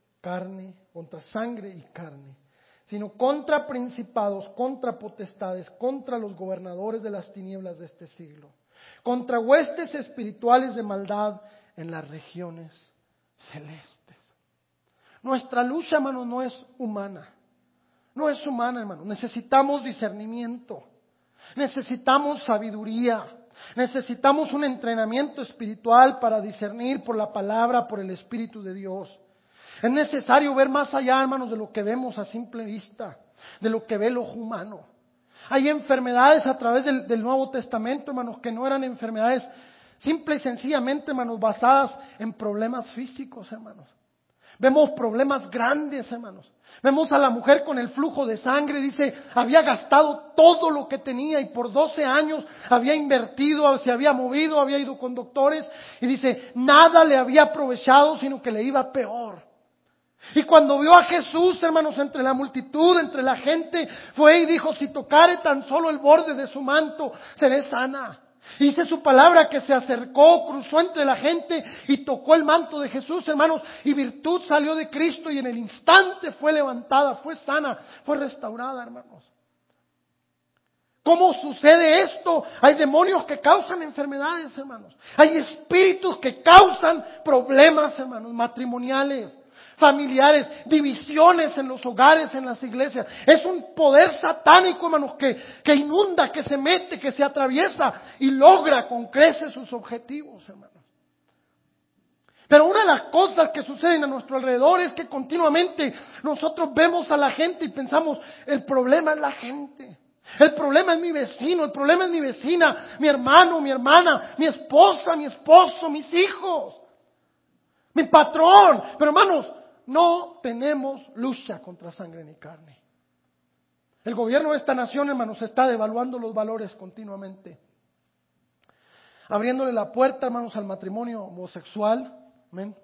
sangre y carne, sino contra principados, contra potestades, contra los gobernadores de las tinieblas de este siglo, contra huestes espirituales de maldad en las regiones celestes. Nuestra lucha, hermano, no es humana. No es humana, hermano. Necesitamos discernimiento. Necesitamos sabiduría. Necesitamos un entrenamiento espiritual para discernir por la palabra, por el Espíritu de Dios. Es necesario ver más allá, hermanos, de lo que vemos a simple vista, de lo que ve el ojo humano. Hay enfermedades a través del Nuevo Testamento, hermanos, que no eran enfermedades simple y sencillamente, hermanos, basadas en problemas físicos, hermanos. Vemos problemas grandes, hermanos. Vemos a la mujer con el flujo de sangre, dice, había gastado todo lo que tenía y por 12 años había invertido, se había movido, había ido con doctores y dice, nada le había aprovechado, sino que le iba peor. Y cuando vio a Jesús, hermanos, entre la multitud, entre la gente, fue y dijo, si tocare tan solo el borde de su manto, seré sana. Y dice su palabra que se acercó, cruzó entre la gente y tocó el manto de Jesús, hermanos, y virtud salió de Cristo y en el instante fue levantada, fue sana, fue restaurada, hermanos. ¿Cómo sucede esto? Hay demonios que causan enfermedades, hermanos. Hay espíritus que causan problemas, hermanos, matrimoniales, familiares, divisiones en los hogares, en las iglesias. Es un poder satánico, hermanos, que inunda, que se mete, que se atraviesa y logra con creces sus objetivos, hermanos. Pero una de las cosas que suceden a nuestro alrededor es que continuamente nosotros vemos a la gente y pensamos, el problema es la gente. El problema es mi vecino, el problema es mi vecina, mi hermano, mi hermana, mi esposa, mi esposo, mis hijos, mi patrón. Pero hermanos, no tenemos lucha contra sangre ni carne. El gobierno de esta nación, hermanos, está devaluando los valores continuamente. Abriéndole la puerta, hermanos, al matrimonio homosexual. Amén.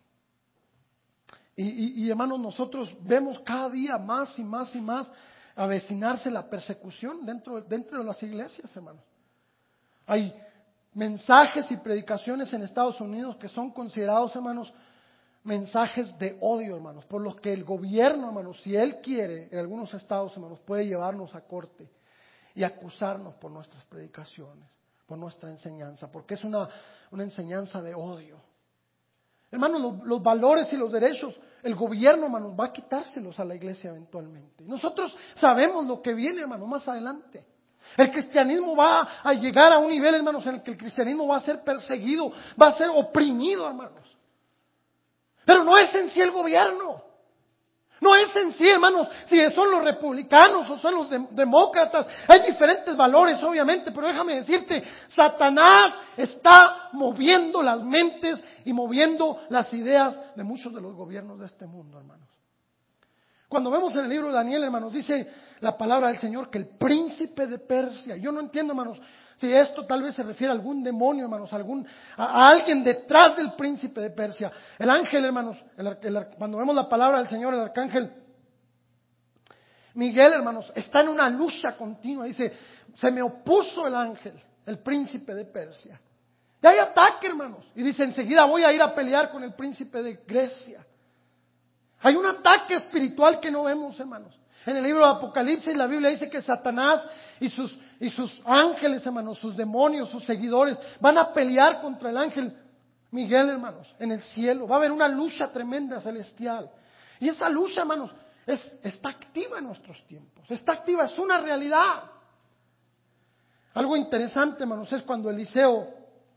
Y hermanos, nosotros vemos cada día más y más y más avecinarse la persecución dentro de las iglesias, hermanos. Hay mensajes y predicaciones en Estados Unidos que son considerados, hermanos, mensajes de odio, hermanos, por los que el gobierno, hermanos, si él quiere, en algunos estados, hermanos, puede llevarnos a corte y acusarnos por nuestras predicaciones, por nuestra enseñanza, porque es una enseñanza de odio. Hermanos, los valores y los derechos, el gobierno, hermanos, va a quitárselos a la iglesia eventualmente. Nosotros sabemos lo que viene, hermanos, más adelante. El cristianismo va a llegar a un nivel, hermanos, en el que el cristianismo va a ser perseguido, va a ser oprimido, hermanos. Pero no es en sí el gobierno. No es en sí, hermanos, si son los republicanos o son los demócratas. Hay diferentes valores, obviamente, pero déjame decirte, Satanás está moviendo las mentes y moviendo las ideas de muchos de los gobiernos de este mundo, hermanos. Cuando vemos en el libro de Daniel, hermanos, dice la palabra del Señor que el príncipe de Persia, yo no entiendo, hermanos, si esto tal vez se refiere a algún demonio, hermanos, a alguien detrás del príncipe de Persia. El ángel, hermanos, cuando vemos la palabra del Señor, el arcángel Miguel, hermanos, está en una lucha continua. Dice, se me opuso el ángel, el príncipe de Persia. Y hay ataque, hermanos. Y dice, enseguida voy a ir a pelear con el príncipe de Grecia. Hay un ataque espiritual que no vemos, hermanos. En el libro de Apocalipsis la Biblia dice que Satanás y sus ángeles, hermanos, sus demonios, sus seguidores, van a pelear contra el ángel Miguel, hermanos, en el cielo. Va a haber una lucha tremenda celestial. Y esa lucha, hermanos, está activa en nuestros tiempos. Está activa, es una realidad. Algo interesante, hermanos, es cuando Eliseo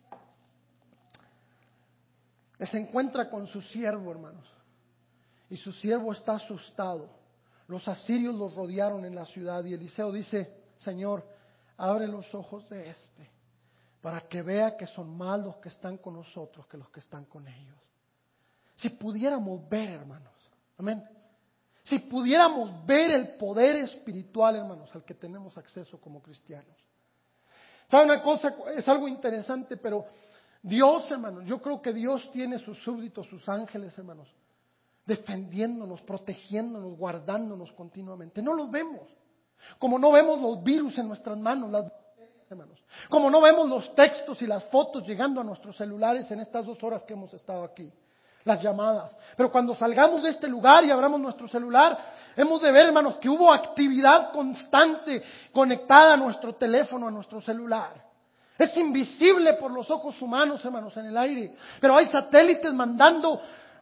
se encuentra con su siervo, hermanos. Y su siervo está asustado. Los asirios los rodearon en la ciudad y Eliseo dice, Señor, abre los ojos de para que vea que son más los que están con nosotros que los que están con ellos. Si pudiéramos ver, hermanos, amén. Si pudiéramos ver el poder espiritual, hermanos, al que tenemos acceso como cristianos. ¿Sabe una cosa? Es algo interesante, pero Dios, hermanos, yo creo que Dios tiene sus súbditos, sus ángeles, hermanos, defendiéndonos, protegiéndonos, guardándonos continuamente. No los vemos. Como no vemos los virus en nuestras manos, las bacterias, hermanos. Como no vemos los textos y las fotos llegando a nuestros celulares en estas 2 horas que hemos estado aquí. Las llamadas. Pero cuando salgamos de este lugar y abramos nuestro celular, hemos de ver, hermanos, que hubo actividad constante conectada a nuestro teléfono, a nuestro celular. Es invisible por los ojos humanos, hermanos, en el aire. Pero hay satélites mandando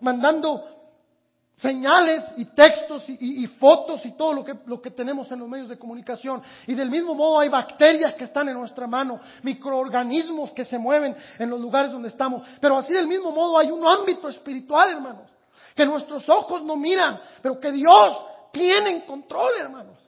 señales y textos y fotos y todo lo que tenemos en los medios de comunicación. Y del mismo modo hay bacterias que están en nuestra mano, microorganismos que se mueven en los lugares donde estamos. Pero así del mismo modo hay un ámbito espiritual, hermanos, que nuestros ojos no miran, pero que Dios tiene en control, hermanos.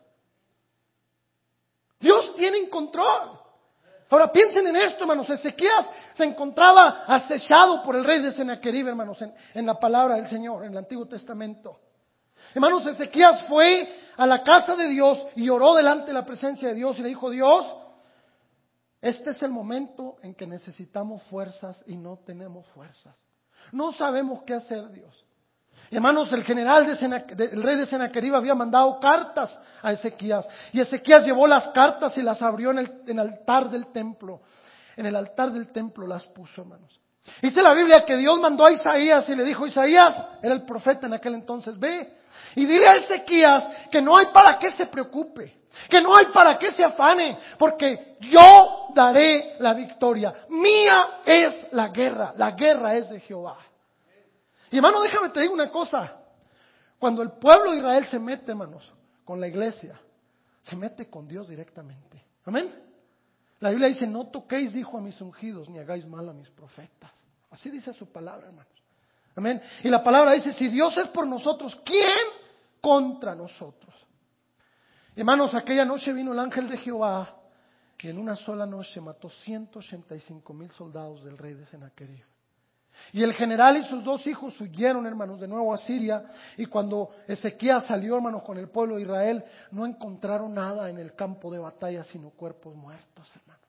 Dios tiene en control. Ahora piensen en esto, hermanos. Ezequías se encontraba acechado por el rey de Sennacherib, hermanos, en la palabra del Señor, en el Antiguo Testamento. Hermanos, Ezequías fue a la casa de Dios y oró delante de la presencia de Dios y le dijo, Dios, este es el momento en que necesitamos fuerzas y no tenemos fuerzas. No sabemos qué hacer, Dios. Hermanos, el rey de Sennacherib había mandado cartas a Ezequías. Y Ezequías llevó las cartas y las abrió en el altar del templo. en el altar del templo las puso, hermanos. Dice la Biblia que Dios mandó a Isaías y le dijo: Isaías, era el profeta en aquel entonces, ve y dile a Ezequías que no hay para qué se preocupe, que no hay para qué se afane, porque yo daré la victoria. Mía es la guerra es de Jehová. Y hermano, déjame te digo una cosa, cuando el pueblo de Israel se mete, hermanos, con la iglesia, se mete con Dios directamente. Amén. La Biblia dice: no toquéis, dijo, a mis ungidos, ni hagáis mal a mis profetas. Así dice su palabra, hermanos. Amén. Y la palabra dice: si Dios es por nosotros, ¿quién contra nosotros? Hermanos, aquella noche vino el ángel de Jehová y en una sola noche mató 185,000 soldados del rey de Sennacherib. Y el general y sus 2 hijos huyeron, hermanos, de nuevo a Siria. Y cuando Ezequías salió, hermanos, con el pueblo de Israel, no encontraron nada en el campo de batalla, sino cuerpos muertos, hermanos.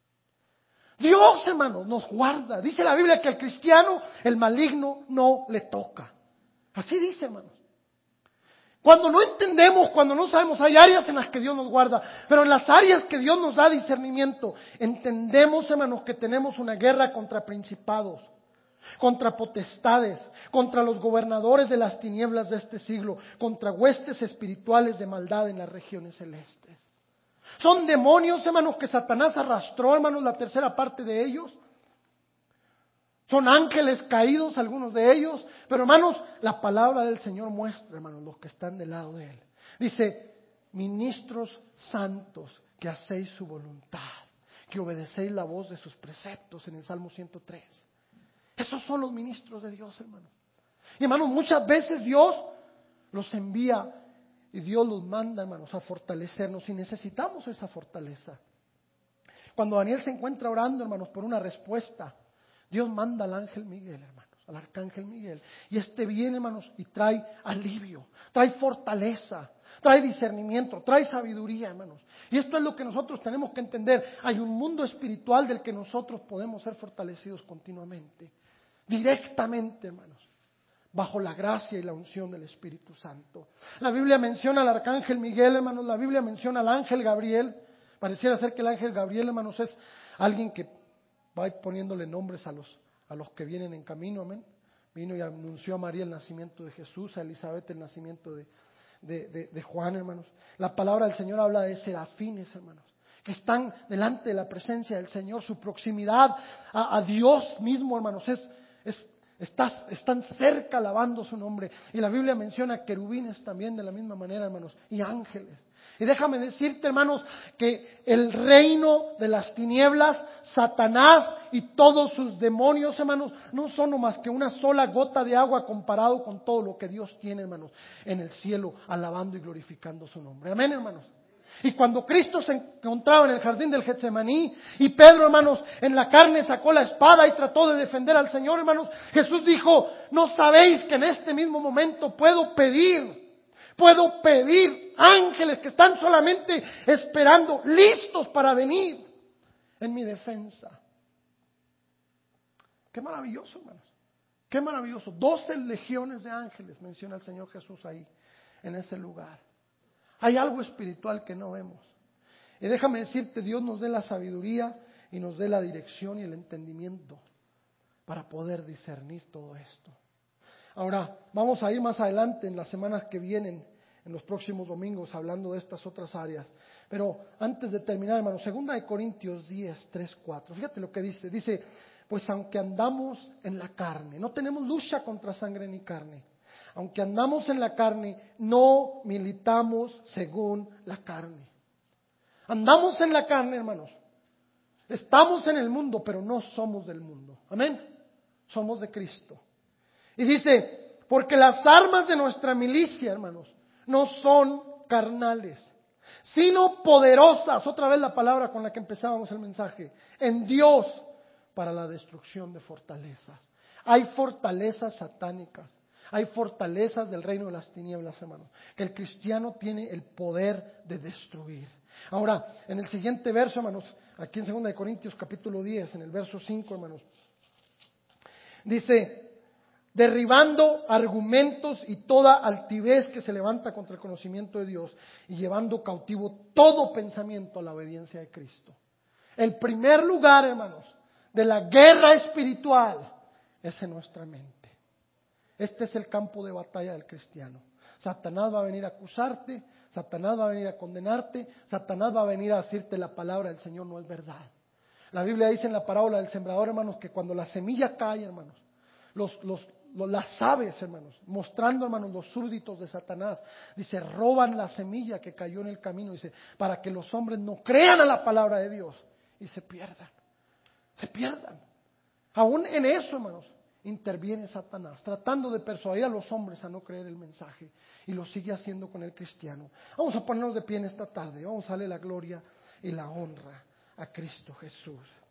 Dios, hermanos, nos guarda. Dice la Biblia que al cristiano el maligno no le toca. Así dice, hermanos. Cuando no entendemos, cuando no sabemos, hay áreas en las que Dios nos guarda, pero en las áreas que Dios nos da discernimiento, entendemos, hermanos, que tenemos una guerra contra principados, contra potestades, contra los gobernadores de las tinieblas de este siglo, contra huestes espirituales de maldad en las regiones celestes. Son demonios, hermanos, que Satanás arrastró, hermanos, la tercera parte de ellos. Son ángeles caídos, algunos de ellos. Pero, hermanos, la palabra del Señor muestra, hermanos, los que están del lado de Él. Dice: ministros santos, que hacéis su voluntad, que obedecéis la voz de sus preceptos, en el Salmo 103. Esos son los ministros de Dios, hermanos. Y, hermanos, muchas veces Dios los envía y Dios los manda, hermanos, a fortalecernos, y necesitamos esa fortaleza. Cuando Daniel se encuentra orando, hermanos, por una respuesta, Dios manda al ángel Miguel, hermanos, al arcángel Miguel, y viene, hermanos, y trae alivio, trae fortaleza, trae discernimiento, trae sabiduría, hermanos. Y esto es lo que nosotros tenemos que entender. Hay un mundo espiritual del que nosotros podemos ser fortalecidos continuamente, directamente, hermanos, bajo la gracia y la unción del Espíritu Santo. La Biblia menciona al arcángel Miguel, hermanos, la Biblia menciona al ángel Gabriel. Pareciera ser que el ángel Gabriel, hermanos, es alguien que va poniéndole nombres a los que vienen en camino, amén. Vino y anunció a María el nacimiento de Jesús, a Elizabeth el nacimiento de Juan, hermanos. La palabra del Señor habla de serafines, hermanos, que están delante de la presencia del Señor. Su proximidad a Dios mismo, hermanos, están cerca alabando su nombre. Y la Biblia menciona querubines también de la misma manera, hermanos, y ángeles. Y déjame decirte, hermanos, que el reino de las tinieblas, Satanás y todos sus demonios, hermanos, no son más que una sola gota de agua comparado con todo lo que Dios tiene, hermanos, en el cielo, alabando y glorificando su nombre. Amén, hermanos. Y cuando Cristo se encontraba en el jardín del Getsemaní y Pedro, hermanos, en la carne sacó la espada y trató de defender al Señor, hermanos, Jesús dijo: ¿no sabéis que en este mismo momento puedo pedir ángeles que están solamente esperando, listos para venir en mi defensa? Qué maravilloso, hermanos. Qué maravilloso. 12 legiones de ángeles menciona el Señor Jesús ahí, en ese lugar. Hay algo espiritual que no vemos. Y déjame decirte, Dios nos dé la sabiduría y nos dé la dirección y el entendimiento para poder discernir todo esto. Ahora, vamos a ir más adelante en las semanas que vienen, en los próximos domingos, hablando de estas otras áreas. Pero antes de terminar, hermanos, 2 Corintios 10, 3, 4. Fíjate lo que dice. Dice: pues aunque andamos en la carne, no tenemos lucha contra sangre ni carne. Aunque andamos en la carne, no militamos según la carne. Andamos en la carne, hermanos. Estamos en el mundo, pero no somos del mundo. Amén. Somos de Cristo. Y dice: porque las armas de nuestra milicia, hermanos, no son carnales, sino poderosas. Otra vez la palabra con la que empezábamos el mensaje. En Dios, para la destrucción de fortalezas. Hay fortalezas satánicas. Hay fortalezas del reino de las tinieblas, hermanos, que el cristiano tiene el poder de destruir. Ahora, en el siguiente verso, hermanos, aquí en 2 Corintios capítulo 10, en el verso 5, hermanos, dice: derribando argumentos y toda altivez que se levanta contra el conocimiento de Dios, y llevando cautivo todo pensamiento a la obediencia de Cristo. El primer lugar, hermanos, de la guerra espiritual es en nuestra mente. Este es el campo de batalla del cristiano. Satanás va a venir a acusarte, Satanás va a venir a condenarte, Satanás va a venir a decirte la palabra del Señor no es verdad. La Biblia dice en la parábola del sembrador, hermanos, que cuando la semilla cae, hermanos, las aves, hermanos, mostrando, hermanos, los súbditos de Satanás, dice, roban la semilla que cayó en el camino, dice, para que los hombres no crean a la palabra de Dios y se pierdan. Se pierdan. Aún en eso, hermanos, interviene Satanás, tratando de persuadir a los hombres a no creer el mensaje, y lo sigue haciendo con el cristiano. Vamos a ponernos de pie en esta tarde, vamos a darle la gloria y la honra a Cristo Jesús.